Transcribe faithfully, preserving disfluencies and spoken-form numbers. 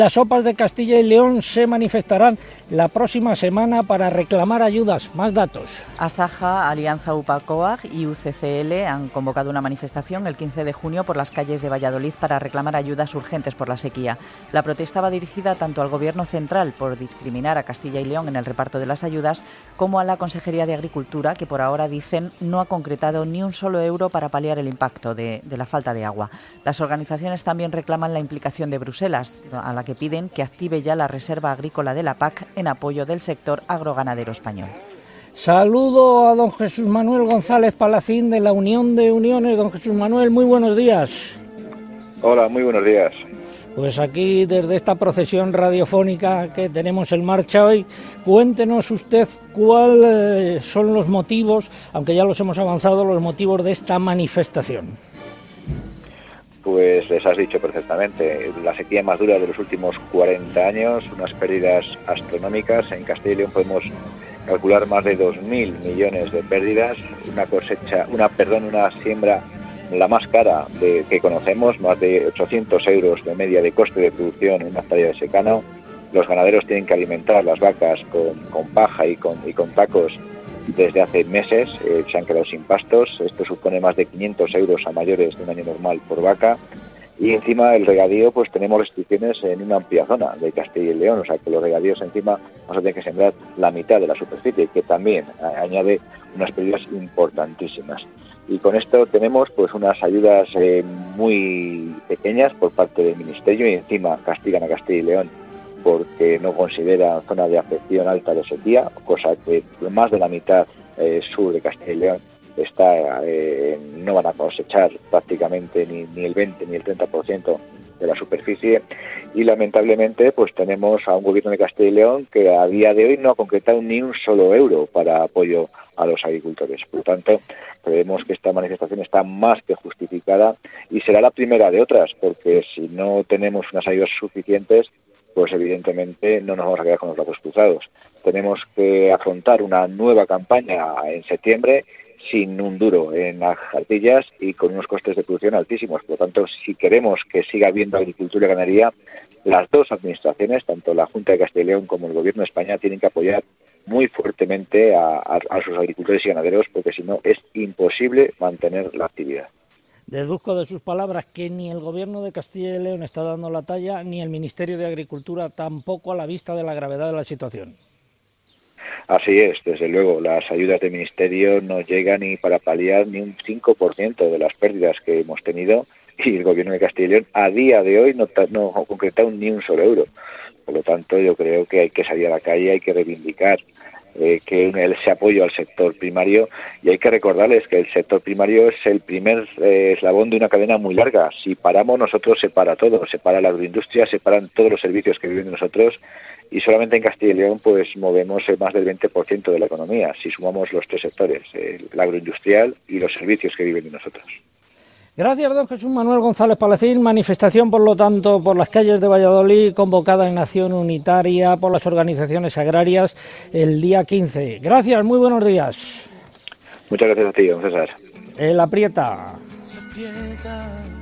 Las O P As de Castilla y León se manifestarán la próxima semana para reclamar ayudas. Más datos. Asaja, Alianza UPA-COAG y U C C L han convocado una manifestación el quince de junio por las calles de Valladolid para reclamar ayudas urgentes por la sequía. La protesta va dirigida tanto al Gobierno central por discriminar a Castilla y León en el reparto de las ayudas, como a la Consejería de Agricultura, que por ahora, dicen, no ha concretado ni un solo euro para paliar el impacto de, de la falta de agua. Las organizaciones también reclaman la implicación de Bruselas, a la que piden que active ya la reserva agrícola de la P A C en apoyo del sector agroganadero español. Saludo a don Jesús Manuel González Palacín de la Unión de Uniones. Don Jesús Manuel, muy buenos días. Hola, muy buenos días. Pues aquí, desde esta procesión radiofónica que tenemos en marcha hoy, cuéntenos usted cuáles son los motivos, aunque ya los hemos avanzado, los motivos de esta manifestación. Pues les has dicho perfectamente, la sequía más dura de los últimos cuarenta años, unas pérdidas astronómicas. En Castilla y León podemos calcular más de dos mil millones de pérdidas, una cosecha, una perdón, una siembra la más cara de, que conocemos, más de ochocientos euros de media de coste de producción en una hectárea de secano. Los ganaderos tienen que alimentar las vacas con, con paja y con, y con tacos desde hace meses, eh, se han quedado sin pastos. Esto supone más de quinientos euros a mayores de un año normal por vaca. Y encima el regadío, pues tenemos restricciones en una amplia zona de Castilla y León, o sea que los regadíos encima vamos a tener que sembrar la mitad de la superficie, que también añade unas pérdidas importantísimas. Y con esto tenemos pues unas ayudas eh, muy pequeñas por parte del Ministerio, y encima castigan a Castilla y León porque no considera zona de afección alta de sequía, cosa que más de la mitad eh, sur de Castilla y León está eh, no van a cosechar prácticamente ni, ni el veinte ni el treinta por ciento de la superficie. Y lamentablemente pues tenemos a un gobierno de Castilla y León que a día de hoy no ha concretado ni un solo euro para apoyo a los agricultores. Por lo tanto, creemos que esta manifestación está más que justificada y será la primera de otras, porque si no tenemos unas ayudas suficientes, pues evidentemente no nos vamos a quedar con los brazos cruzados. Tenemos que afrontar una nueva campaña en septiembre sin un duro en las jartillas y con unos costes de producción altísimos. Por lo tanto, si queremos que siga habiendo agricultura y ganadería, las dos administraciones, tanto la Junta de Castilla y León como el Gobierno de España, tienen que apoyar muy fuertemente a, a, a sus agricultores y ganaderos, porque si no es imposible mantener la actividad. Deduzco de sus palabras que ni el Gobierno de Castilla y León está dando la talla, ni el Ministerio de Agricultura tampoco, a la vista de la gravedad de la situación. Así es, desde luego, las ayudas del Ministerio no llegan ni para paliar ni un cinco por ciento de las pérdidas que hemos tenido, y el Gobierno de Castilla y León a día de hoy no, no ha concretado ni un solo euro. Por lo tanto, yo creo que hay que salir a la calle, hay que reivindicar Eh, que ese apoyo al sector primario, y hay que recordarles que el sector primario es el primer eh, eslabón de una cadena muy larga. Si paramos nosotros, se para todo, se para la agroindustria, se paran todos los servicios que viven de nosotros, y solamente en Castilla y León pues movemos eh, más del veinte por ciento de la economía, si sumamos los tres sectores, eh, la agroindustrial y los servicios que viven de nosotros. Gracias, don Jesús Manuel González Palacín. Manifestación, por lo tanto, por las calles de Valladolid, convocada en Acción Unitaria por las organizaciones agrarias el día quince. Gracias, muy buenos días. Muchas gracias a ti, don César. El aprieta. Se aprieta.